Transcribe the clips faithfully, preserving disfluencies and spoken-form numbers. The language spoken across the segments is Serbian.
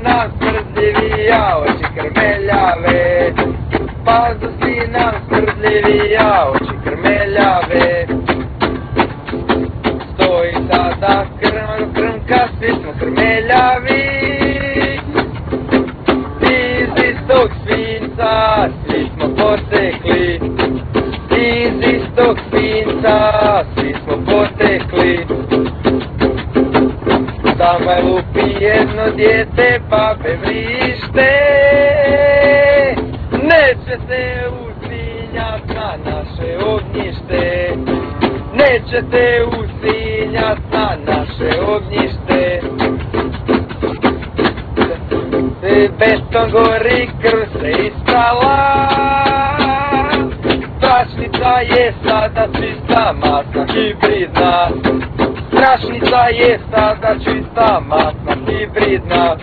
nam smrdljivija, oči krmeljave. Pazusi nam smrdljivija, oči krmeljave. Stoji sada krm, krmka, svi smo krmeljavi. Iz istog svinca svi smo potekli. Iz istog svinca svi smo potekli. Samo je lupi jedno dijete, babe vrište. Neće se usinjat na naše ognjište. Nećete usinjat na naše ognjište. Beton gori, krv se ispala. Strašnica je sada čista, masna, hibridna. Strašnica je sada čista, masna, hibridna.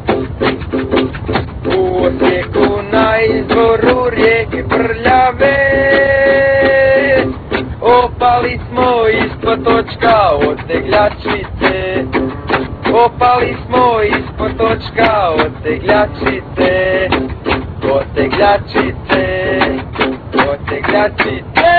U Osijeku na izvoru rijeke Prljave opali smo ispod točka od tegljačice. Opali smo ispod točka od tegljačice. Od tegljačice. Od tegljačice.